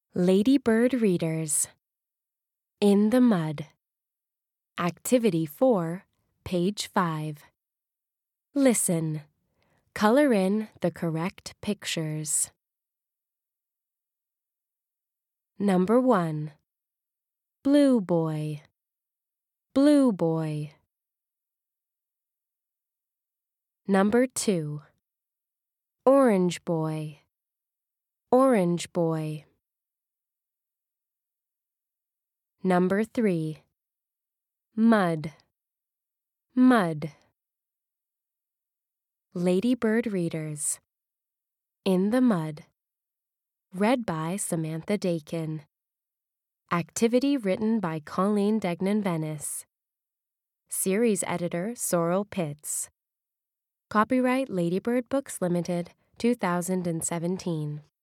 Ladybird Readers. In the Mud. Activity 4, page 5. Listen. Color in the correct pictures. Number 1. Blue boy. Blue boy. Number 2. Orange boy. Orange boy. Number 3. Mud. Mud. Ladybird Readers. In the Mud. Read by Samantha Dakin. Activity written by Colleen Degnan-Venice. Series editor Sorrel Pitts. Copyright Ladybird Books Limited, 2017.